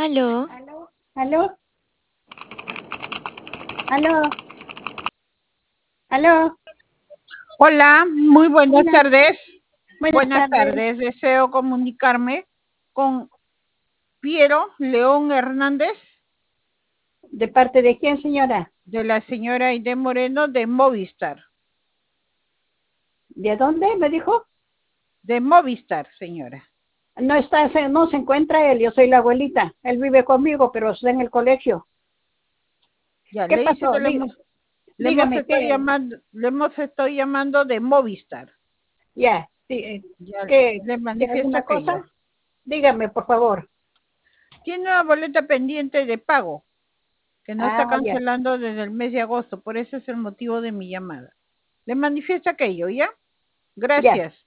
Aló, ¿Aló? ¿Aló? ¿Aló? ¿Aló? Hola, muy buenas Hola, tardes. buenas Buenas tardes. tardes. Deseo comunicarme con Piero León Hernández, ¿De parte de quién, señora? de la señora Aide Moreno de Movistar. ¿De dónde me dijo? De Movistar, señora. No está, no se encuentra él, yo soy la abuelita. Él vive conmigo, pero está en el colegio. Ya, ¿Qué le dice pasó? que Dígame, le hemos estado llamando de Movistar. ya, Ya, ¿qué, le ¿tiene manifiesto alguna aquello. cosa? Dígame, por favor. Tiene una boleta pendiente de pago que no está Ah, ya, cancelando desde el mes de agosto, por eso es el motivo de mi llamada. Le manifiesto aquello, ¿ya? ya. Gracias.